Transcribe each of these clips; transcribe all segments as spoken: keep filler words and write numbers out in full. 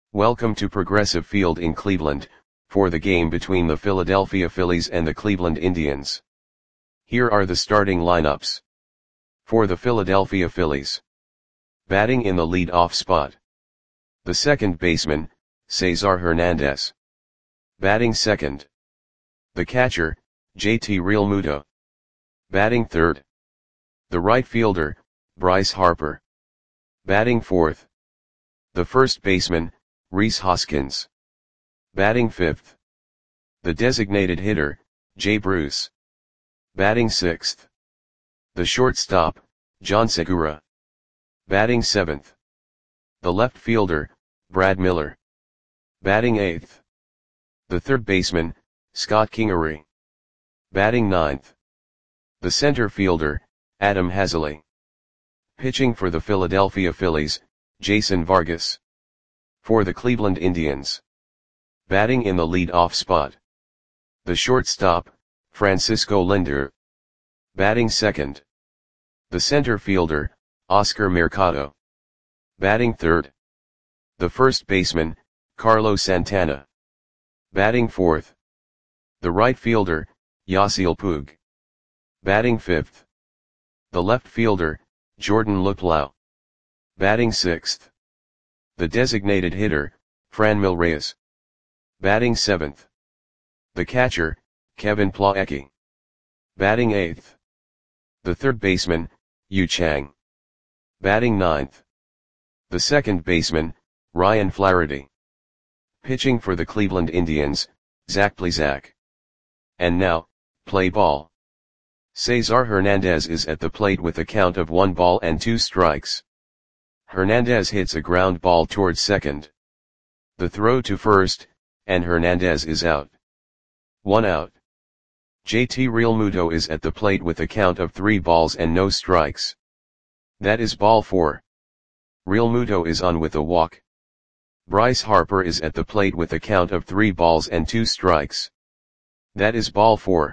Welcome to Progressive Field in Cleveland, for the game between the Philadelphia Phillies and the Cleveland Indians. Here are the starting lineups. For the Philadelphia Phillies. Batting in the lead-off spot. The second baseman, Cesar Hernandez. Batting second. The catcher, J T Realmuto. Batting third. The right fielder, Bryce Harper. Batting fourth. The first baseman, Rhys Hoskins. Batting fifth. The designated hitter, Jay Bruce. Batting sixth. The shortstop, John Segura. Batting seventh. The left fielder, Brad Miller. Batting eighth. The third baseman, Scott Kingery. Batting ninth. The center fielder, Adam Haseley. Pitching for the Philadelphia Phillies, Jason Vargas. For the Cleveland Indians. Batting in the lead-off spot. The shortstop, Francisco Lindor. Batting second. The center fielder, Oscar Mercado. Batting third. The first baseman, Carlos Santana. Batting fourth. The right fielder, Yasiel Puig. Batting fifth. The left fielder, Jordan Luplow. Batting sixth. The designated hitter, Franmil Reyes. Batting seventh. The catcher, Kevin Plawecki. Batting eighth. The third baseman, Yu Chang. Batting ninth. The second baseman, Ryan Flaherty. Pitching for the Cleveland Indians, Zach Plesac. And now, play ball. Cesar Hernandez is at the plate with a count of one ball and two strikes. Hernandez hits a ground ball towards second. The throw to first, and Hernandez is out. One out. J T Realmuto is at the plate with a count of three balls and no strikes. That is ball four. Realmuto is on with a walk. Bryce Harper is at the plate with a count of three balls and two strikes. That is ball four.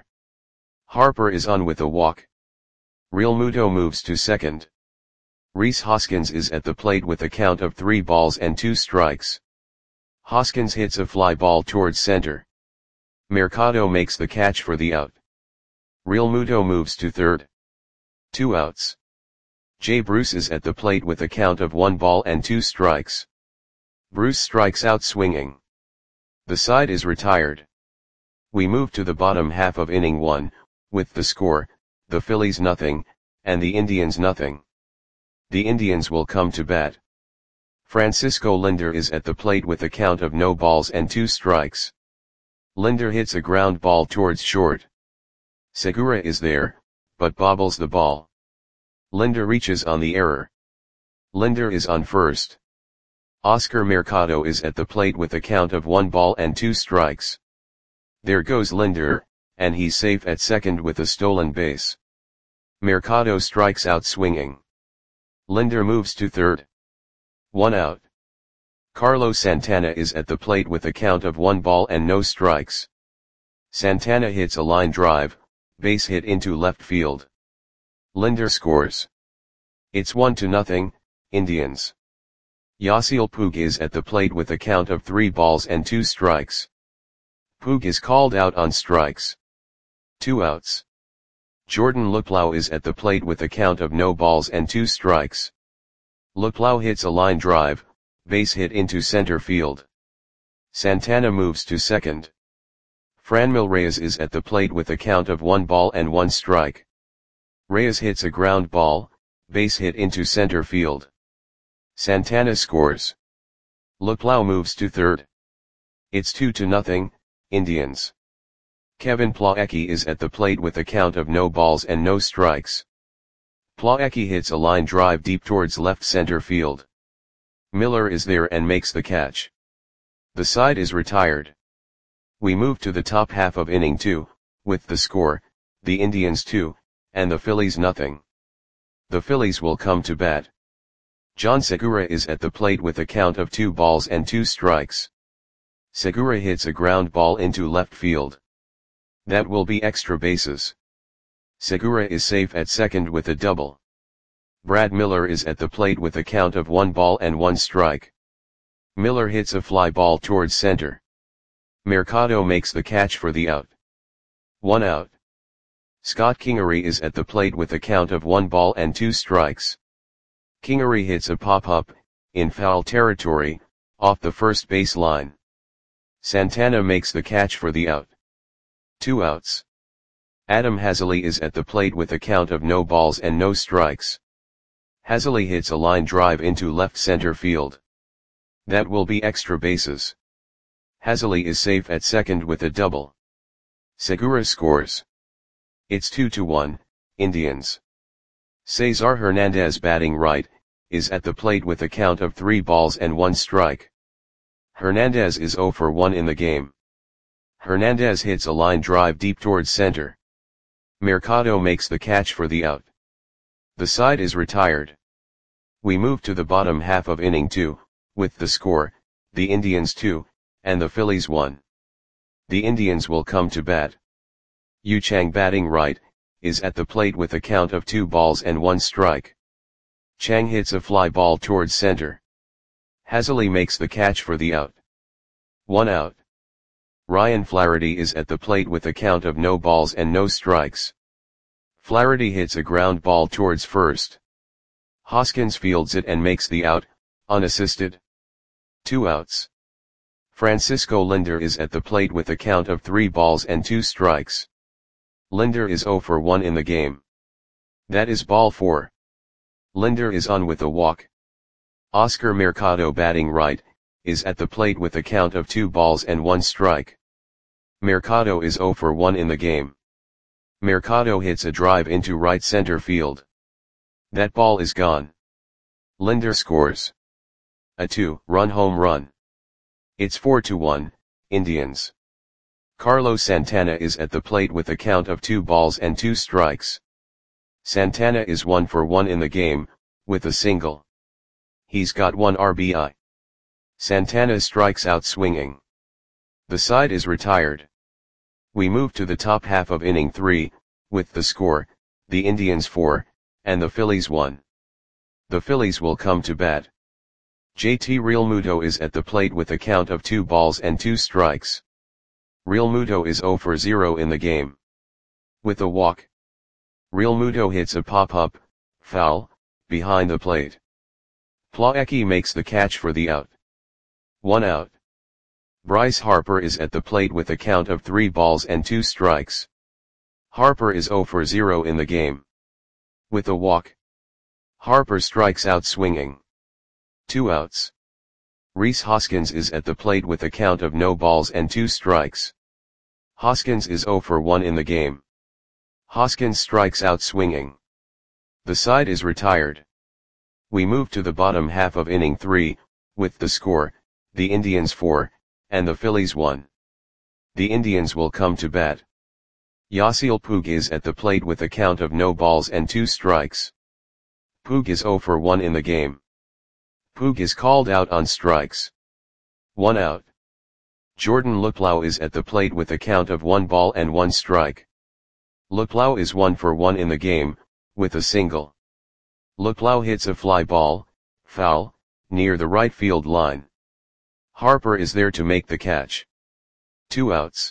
Harper is on with a walk. Realmuto moves to second. Rhys Hoskins is at the plate with a count of three balls and two strikes. Hoskins hits a fly ball towards center. Mercado makes the catch for the out. Realmuto moves to third. Two outs. Jay Bruce is at the plate with a count of one ball and two strikes. Bruce strikes out swinging. The side is retired. We move to the bottom half of inning one, with the score, the Phillies nothing, and the Indians nothing. The Indians will come to bat. Francisco Lindor is at the plate with a count of no balls and two strikes. Lindor hits a ground ball towards short. Segura is there, but bobbles the ball. Lindor reaches on the error. Lindor is on first. Oscar Mercado is at the plate with a count of one ball and two strikes. There goes Lindor, and he's safe at second with a stolen base. Mercado strikes out swinging. Lindor moves to third. One out. Carlos Santana is at the plate with a count of one ball and no strikes. Santana hits a line drive, base hit into left field. Lindor scores. It's one to nothing, Indians. Yasiel Puig is at the plate with a count of three balls and two strikes. Puig is called out on strikes. Two outs. Jordan Luplow is at the plate with a count of no balls and two strikes. Luplow hits a line drive, base hit into center field. Santana moves to second. Franmil Reyes is at the plate with a count of one ball and one strike. Reyes hits a ground ball, base hit into center field. Santana scores. Luplow moves to third. It's two to nothing, Indians. Kevin Plawecki is at the plate with a count of no balls and no strikes. Plawecki hits a line drive deep towards left center field. Miller is there and makes the catch. The side is retired. We move to the top half of inning two, with the score, the Indians two, and the Phillies nothing. The Phillies will come to bat. John Segura is at the plate with a count of two balls and two strikes. Segura hits a ground ball into left field. That will be extra bases. Segura is safe at second with a double. Brad Miller is at the plate with a count of one ball and one strike. Miller hits a fly ball towards center. Mercado makes the catch for the out. One out. Scott Kingery is at the plate with a count of one ball and two strikes. Kingery hits a pop-up, in foul territory, off the first base line. Santana makes the catch for the out. Two outs. Adam Haseley is at the plate with a count of no balls and no strikes. Haseley hits a line drive into left center field. That will be extra bases. Haseley is safe at second with a double. Segura scores. It's two to one, Indians. Cesar Hernandez, batting right, is at the plate with a count of three balls and one strike. Hernandez is zero for one in the game. Hernandez hits a line drive deep towards center. Mercado makes the catch for the out. The side is retired. We move to the bottom half of inning two, with the score, the Indians two, and the Phillies one. The Indians will come to bat. Yu Chang, batting right, is at the plate with a count of two balls and one strike. Chang hits a fly ball towards center. Haseley makes the catch for the out. One out. Ryan Flaherty is at the plate with a count of no balls and no strikes. Flaherty hits a ground ball towards first. Hoskins fields it and makes the out, unassisted. Two outs. Francisco Linder is at the plate with a count of three balls and two strikes. Linder is zero for one in the game. That is ball four. Linder is on with a walk. Oscar Mercado, batting right, is at the plate with a count of two balls and one strike. Mercado is zero for one in the game. Mercado hits a drive into right center field. That ball is gone. Linder scores a two-run home run. It's four to one, Indians. Carlos Santana is at the plate with a count of two balls and two strikes. Santana is one for one in the game, with a single. He's got one R B I. Santana strikes out swinging. The side is retired. We move to the top half of inning three, with the score, the Indians four, and the Phillies one. The Phillies will come to bat. J T Realmuto is at the plate with a count of two balls and two strikes. Realmuto is zero for zero in the game. With a walk. Realmuto hits a pop-up, foul, behind the plate. Plawecki makes the catch for the out. One out. Bryce Harper is at the plate with a count of three balls and two strikes. Harper is zero for zero in the game. With a walk. Harper strikes out swinging. Two outs. Rhys Hoskins is at the plate with a count of no balls and two strikes. Hoskins is zero for one in the game. Hoskins strikes out swinging. The side is retired. We move to the bottom half of inning three, with the score, the Indians four, and the Phillies one. The Indians will come to bat. Yasiel Puig is at the plate with a count of no balls and two strikes. Puig is zero for one in the game. Puig is called out on strikes. One out. Jordan Luplow is at the plate with a count of one ball and one strike. Luplow is one for one in the game, with a single. Luplow hits a fly ball, foul, near the right field line. Harper is there to make the catch. Two outs.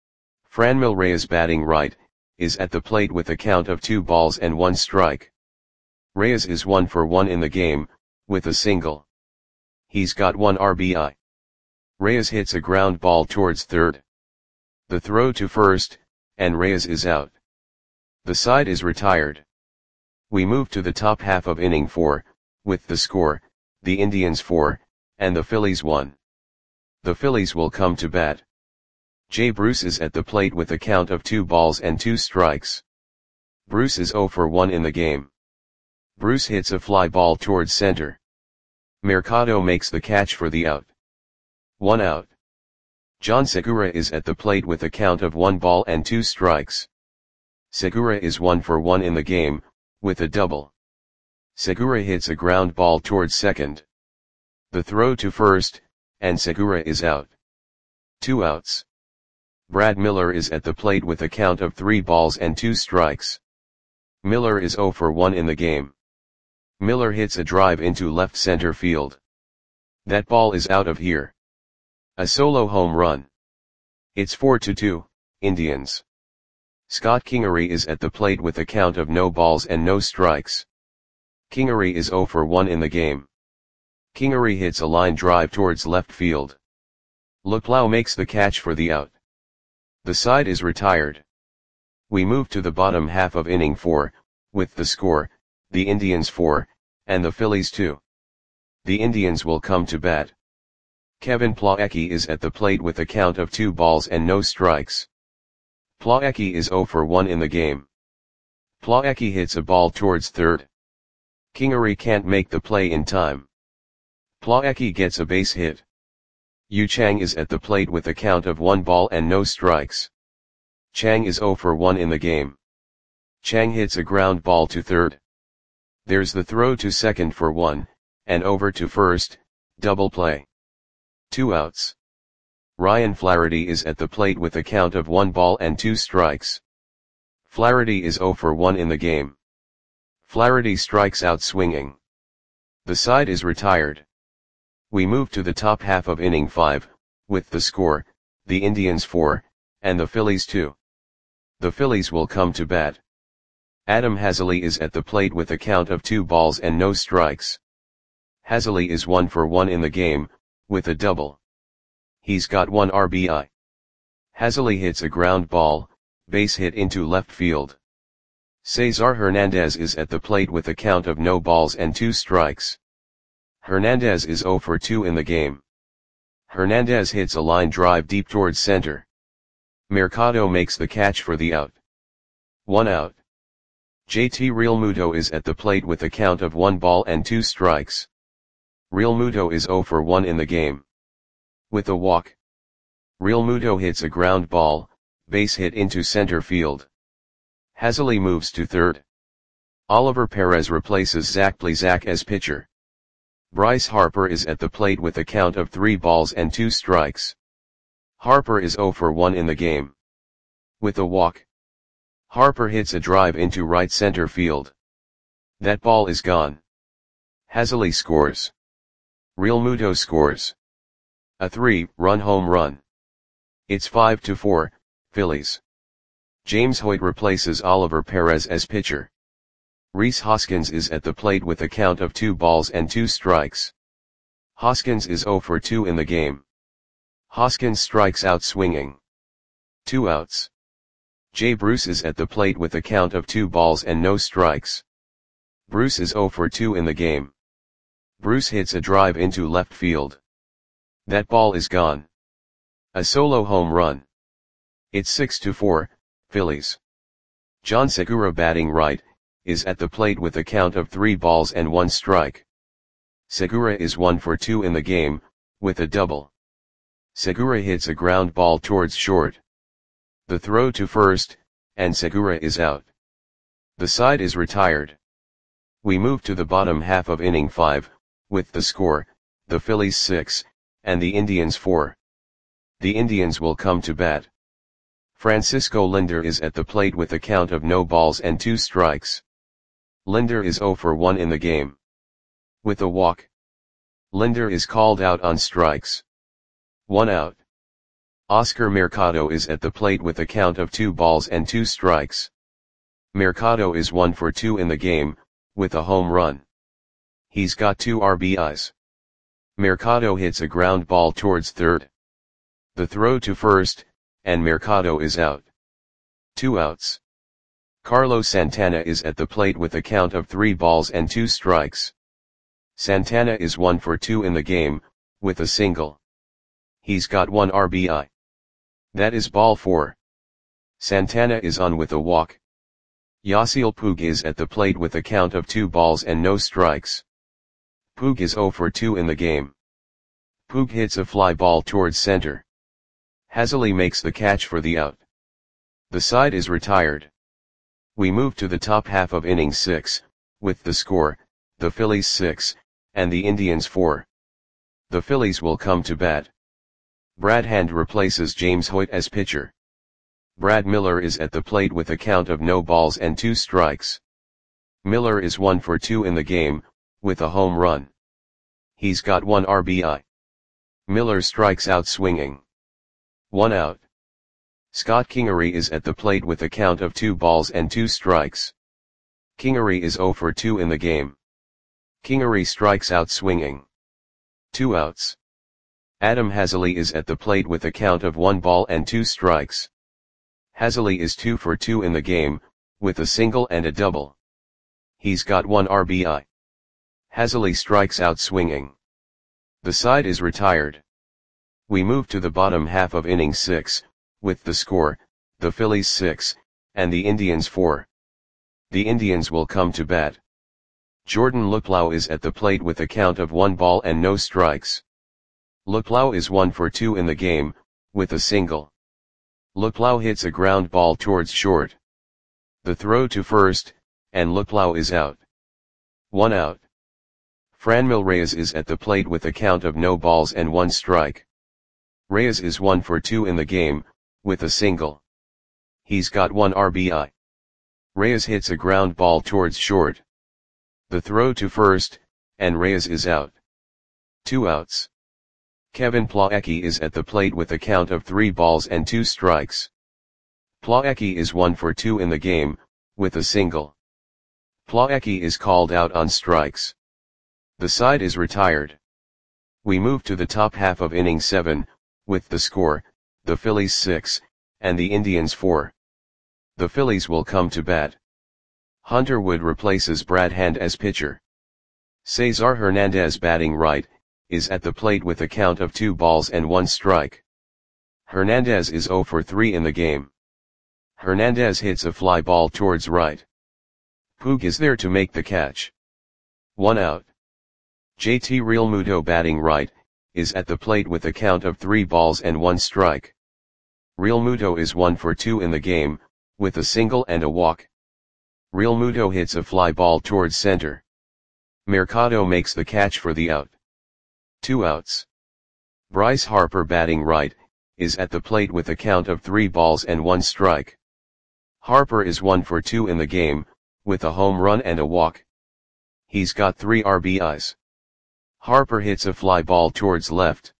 Franmil Reyes, batting right, is at the plate with a count of two balls and one strike. Reyes is one for one in the game, with a single. He's got one R B I. Reyes hits a ground ball towards third. The throw to first, and Reyes is out. The side is retired. We move to the top half of inning four, with the score, the Indians four, and the Phillies one. The Phillies will come to bat. Jay Bruce is at the plate with a count of two balls and two strikes. Bruce is zero for one in the game. Bruce hits a fly ball towards center. Mercado makes the catch for the out. One out. John Segura is at the plate with a count of one ball and two strikes. Segura is one for one in the game, with a double. Segura hits a ground ball towards second. The throw to first, and Segura is out. Two outs. Brad Miller is at the plate with a count of three balls and two strikes. Miller is zero for one in the game. Miller hits a drive into left center field. That ball is out of here. A solo home run. It's four to two, Indians. Scott Kingery is at the plate with a count of no balls and no strikes. Kingery is zero for one in the game. Kingery hits a line drive towards left field. Luplow makes the catch for the out. The side is retired. We move to the bottom half of inning four, with the score, the Indians four, and the Phillies two. The Indians will come to bat. Kevin Plawecki is at the plate with a count of two balls and no strikes. Plawecki is zero for one in the game. Plawecki hits a ball towards third. Kingery can't make the play in time. Plawecki gets a base hit. Yu Chang is at the plate with a count of one ball and no strikes. Chang is zero for one in the game. Chang hits a ground ball to third. There's the throw to second for one, and over to first, double play. Two outs. Ryan Flaherty is at the plate with a count of one ball and two strikes. Flaherty is zero for one in the game. Flaherty strikes out swinging. The side is retired. We move to the top half of inning five, with the score, the Indians four, and the Phillies two. The Phillies will come to bat. Adam Haseley is at the plate with a count of two balls and no strikes. Haseley is one for one in the game, with a double. He's got one R B I. Haseley hits a ground ball, base hit into left field. Cesar Hernandez is at the plate with a count of no balls and two strikes. Hernandez is zero for two in the game. Hernandez hits a line drive deep towards center. Mercado makes the catch for the out. One out. J T Realmuto is at the plate with a count of one ball and two strikes. Realmuto is zero for one in the game. With a walk. Realmuto hits a ground ball, base hit into center field. Haseley moves to third. Oliver Perez replaces Zach Plesac as pitcher. Bryce Harper is at the plate with a count of three balls and two strikes. Harper is zero for one in the game. With a walk. Harper hits a drive into right center field. That ball is gone. Haseley scores. Realmuto scores. A three-run home run. It's five to four, Phillies. James Hoyt replaces Oliver Perez as pitcher. Rhys Hoskins is at the plate with a count of two balls and two strikes. Hoskins is zero for two in the game. Hoskins strikes out swinging. Two outs. Jay Bruce is at the plate with a count of two balls and no strikes. Bruce is zero for two in the game. Bruce hits a drive into left field. That ball is gone. A solo home run. It's six to four, Phillies. John Segura, batting right, is at the plate with a count of three balls and one strike. Segura is one for two in the game, with a double. Segura hits a ground ball towards short. The throw to first, and Segura is out. The side is retired. We move to the bottom half of inning five, with the score, the Phillies six, and the Indians four. The Indians will come to bat. Francisco Lindor is at the plate with a count of no balls and two strikes. Lindor is zero for one in the game. With a walk. Lindor is called out on strikes. One out. Oscar Mercado is at the plate with a count of two balls and two strikes. Mercado is one for two in the game, with a home run. He's got two R B Is. Mercado hits a ground ball towards third. The throw to first, and Mercado is out. Two outs. Carlos Santana is at the plate with a count of three balls and two strikes. Santana is one for two in the game, with a single. He's got one R B I. That is ball four. Santana is on with a walk. Yasiel Puig is at the plate with a count of two balls and no strikes. Puig is zero for two in the game. Puig hits a fly ball towards center. Haseley makes the catch for the out. The side is retired. We move to the top half of inning six, with the score, the Phillies six, and the Indians four. The Phillies will come to bat. Brad Hand replaces James Hoyt as pitcher. Brad Miller is at the plate with a count of no balls and two strikes. Miller is one for two in the game, with a home run. He's got one R B I. Miller strikes out swinging. One out. Scott Kingery is at the plate with a count of two balls and two strikes. Kingery is zero for two in the game. Kingery strikes out swinging. Two outs. Adam Haseley is at the plate with a count of one ball and two strikes. Haseley is two for two in the game, with a single and a double. He's got one R B I. Haseley strikes out swinging. The side is retired. We move to the bottom half of inning six, with the score, the Phillies six, and the Indians four. The Indians will come to bat. Jordan Luplow is at the plate with a count of one ball and no strikes. Luplow is one for two in the game, with a single. Luplow hits a ground ball towards short. The throw to first, and Luplow is out. One out. Franmil Reyes is at the plate with a count of no balls and one strike. Reyes is one for two in the game, with a single. He's got one R B I. Reyes hits a ground ball towards short. The throw to first, and Reyes is out. Two outs. Kevin Plawecki is at the plate with a count of three balls and two strikes. Plawecki is one for two in the game, with a single. Plawecki is called out on strikes. The side is retired. We move to the top half of inning seven, with the score, the Phillies six, and the Indians four. The Phillies will come to bat. Hunter Wood replaces Brad Hand as pitcher. Cesar Hernandez, batting right, is at the plate with a count of two balls and one strike. Hernandez is zero for three in the game. Hernandez hits a fly ball towards right. Puig is there to make the catch. One out. J T Realmuto, batting right, is at the plate with a count of three balls and one strike. Realmuto is one for two in the game, with a single and a walk. Realmuto hits a fly ball towards center. Mercado makes the catch for the out. Two outs. Bryce Harper, batting right, is at the plate with a count of three balls and one strike. Harper is one for two in the game, with a home run and a walk. He's got three R B Is. Harper hits a fly ball towards left.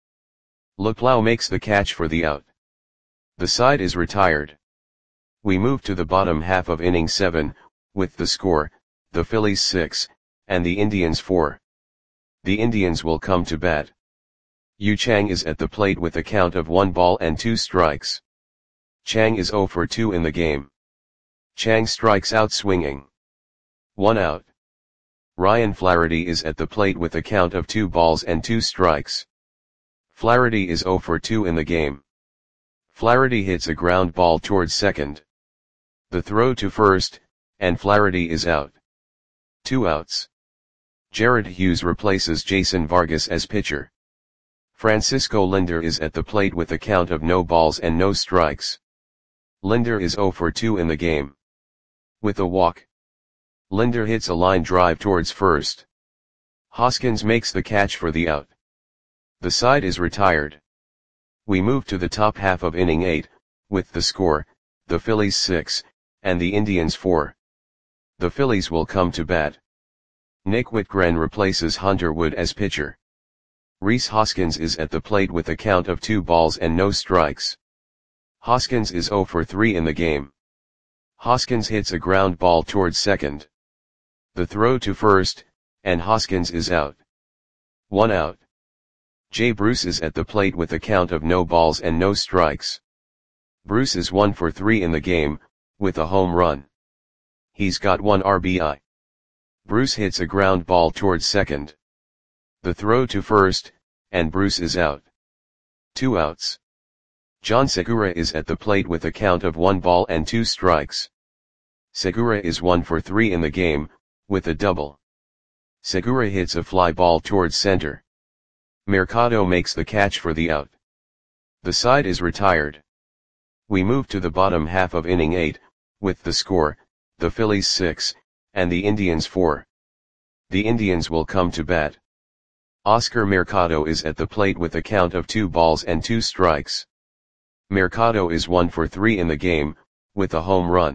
Luplow makes the catch for the out. The side is retired. We move to the bottom half of inning seven, with the score, the Phillies six, and the Indians four. The Indians will come to bat. Yu Chang is at the plate with a count of one ball and two strikes. Chang is zero for two in the game. Chang strikes out swinging. One out. Ryan Flaherty is at the plate with a count of two balls and two strikes. Flaherty is zero for two in the game. Flaherty hits a ground ball towards second. The throw to first, and Flaherty is out. Two outs. Jared Hughes replaces Jason Vargas as pitcher. Francisco Lindor is at the plate with a count of no balls and no strikes. Lindor is zero for two in the game. With a walk. Lindor hits a line drive towards first. Hoskins makes the catch for the out. The side is retired. We move to the top half of inning eight, with the score, the Phillies six, and the Indians four. The Phillies will come to bat. Nick Whitgren replaces Hunter Wood as pitcher. Rhys Hoskins is at the plate with a count of two balls and no strikes. Hoskins is zero for three in the game. Hoskins hits a ground ball towards second. The throw to first, and Hoskins is out. One out. Jay Bruce is at the plate with a count of no balls and no strikes. Bruce is one for three in the game, with a home run. He's got one R B I. Bruce hits a ground ball towards second. The throw to first, and Bruce is out. Two outs. John Segura is at the plate with a count of one ball and two strikes. Segura is one for three in the game, with a double. Segura hits a fly ball towards center. Mercado makes the catch for the out. The side is retired. We move to the bottom half of inning eight, with the score, the Phillies six, and the Indians four. The Indians will come to bat. Oscar Mercado is at the plate with a count of two balls and two strikes. Mercado is one for three in the game, with a home run.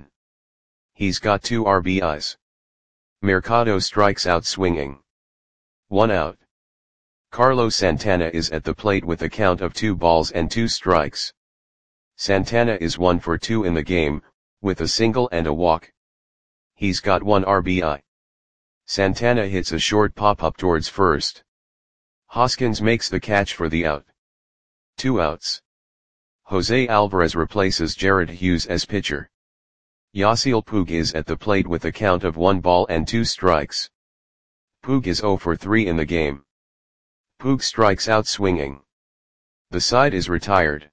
He's got two R B Is. Mercado strikes out swinging. One out. Carlos Santana is at the plate with a count of two balls and two strikes. Santana is one for two in the game, with a single and a walk. He's got one R B I. Santana hits a short pop-up towards first. Hoskins makes the catch for the out. Two outs. Jose Alvarez replaces Jared Hughes as pitcher. Yasiel Puig is at the plate with a count of one ball and two strikes. Puig is zero for three in the game. Puig strikes out swinging. The side is retired.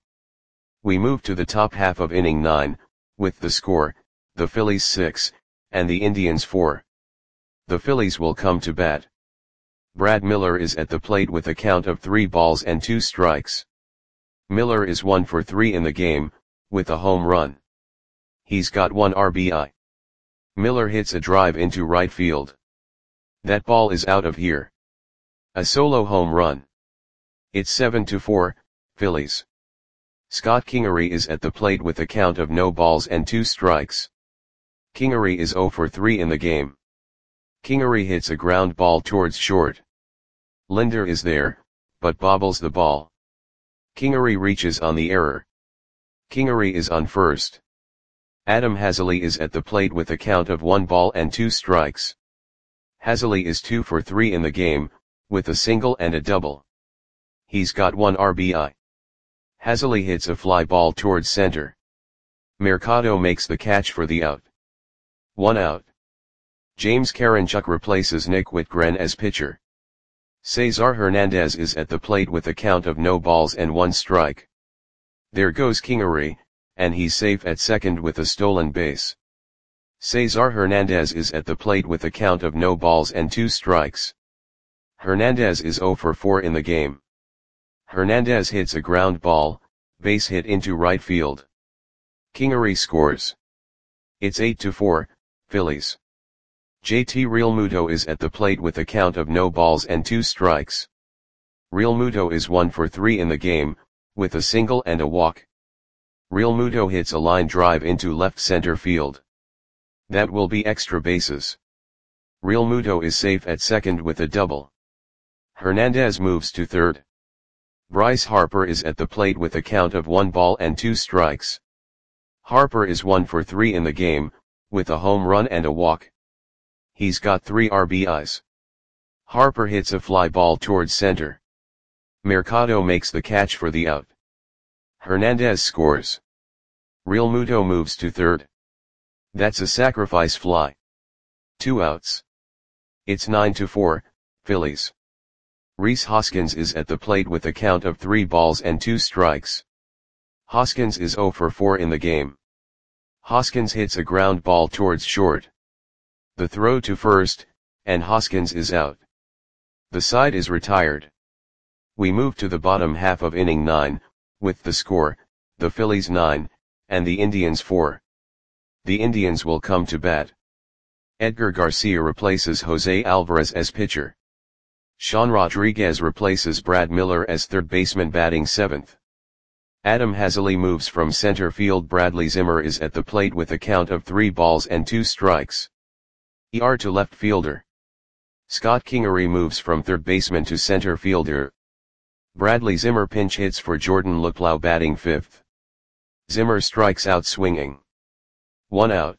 We move to the top half of inning nine, with the score, the Phillies six, and the Indians four. The Phillies will come to bat. Brad Miller is at the plate with a count of three balls and two strikes. Miller is one for three in the game, with a home run. He's got one R B I. Miller hits a drive into right field. That ball is out of here. A solo home run. It's seven to four, Phillies. Scott Kingery is at the plate with a count of no balls and two strikes. Kingery is zero for three in the game. Kingery hits a ground ball towards short. Linder is there, but bobbles the ball. Kingery reaches on the error. Kingery is on first. Adam Haseley is at the plate with a count of one ball and two strikes. Haseley is two for three in the game, with a single and a double. He's got one R B I. Haseley hits a fly ball towards center. Mercado makes the catch for the out. One out. James Karinchuk replaces Nick Whitgren as pitcher. Cesar Hernandez is at the plate with a count of no balls and one strike. There goes Kingery, and he's safe at second with a stolen base. Cesar Hernandez is at the plate with a count of no balls and two strikes. Hernandez is zero for four in the game. Hernandez hits a ground ball, base hit into right field. Kingery scores. It's eight to four, Phillies. J T Realmuto is at the plate with a count of no balls and two strikes. Realmuto is one for three in the game, with a single and a walk. Realmuto hits a line drive into left center field. That will be extra bases. Realmuto is safe at second with a double. Hernandez moves to third. Bryce Harper is at the plate with a count of one ball and two strikes. Harper is one for three in the game, with a home run and a walk. He's got three R B Is. Harper hits a fly ball towards center. Mercado makes the catch for the out. Hernandez scores. Realmuto moves to third. That's a sacrifice fly. Two outs. It's nine to four, Phillies. Rhys Hoskins is at the plate with a count of three balls and two strikes. Hoskins is zero for four in the game. Hoskins hits a ground ball towards short. The throw to first, and Hoskins is out. The side is retired. We move to the bottom half of inning nine, with the score, the Phillies nine, and the Indians four. The Indians will come to bat. Edgar Garcia replaces Jose Alvarez as pitcher. Sean Rodriguez replaces Brad Miller as third baseman batting seventh. Adam Haseley moves from center field. Bradley Zimmer is at the plate with a count of three balls and two strikes. E R to left fielder. Scott Kingery moves from third baseman to center fielder. Bradley Zimmer pinch hits for Jordan Luplow batting fifth. Zimmer strikes out swinging. One out.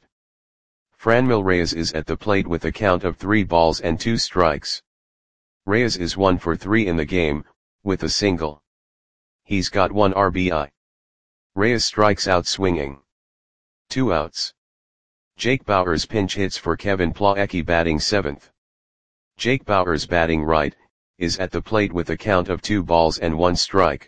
Franmil Reyes is at the plate with a count of three balls and two strikes. Reyes is one for three in the game, with a single. He's got one R B I. Reyes strikes out swinging. Two outs. Jake Bauers pinch hits for Kevin Plawecki batting seventh. Jake Bauers batting right, is at the plate with a count of two balls and one strike.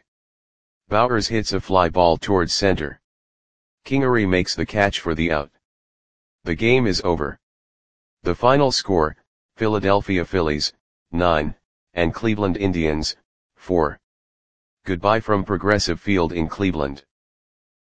Bauers hits a fly ball towards center. Kingery makes the catch for the out. The game is over. The final score, Philadelphia Phillies, nine, and Cleveland Indians, four. Goodbye from Progressive Field in Cleveland.